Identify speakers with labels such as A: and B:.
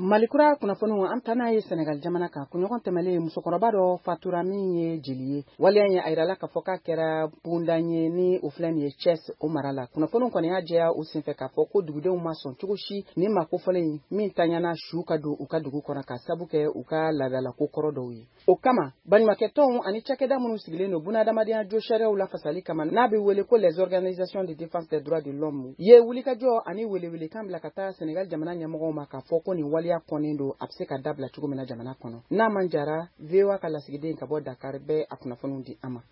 A: Malikura kunnafoniw an taa n'a ye Senegal jamana kan kunɲɔgɔn tɛmɛlen musokɔrɔba dɔ fatura min ye jeli ye waleya ye a yirala k'a fɔ k'a kɛra bondan ye ni o filɛ nin ye Thiès o mara la kunnafoniw kɔni y'a jɛya u senfɛ k'a fɔ ko dugudenw ma sɔn cogo si ni ma kofɔlen min taɲana su ka don u ka dugu kɔnɔ ka sabu kɛ u ka laadala ko kɔrɔ dɔw ye o kama baɲumankɛtɔnw ani cakɛda minnu sigilen don bunahadamadenya jo sariyaw lafasali kama n'a bɛ wele ko les organisations de défense des droits de l'homme ye wulikajɔ ani welewelekan bila ka taa Senegal jamana ɲɛmɔgɔw ma k'a fɔ ko nin waleya kɔnnen don a bɛ se ka dabila cogo min na jamana kɔnɔ n'a man jara VOA ka lasigiden ka bɔ Dakar bɛ a kunnafoniw di an ma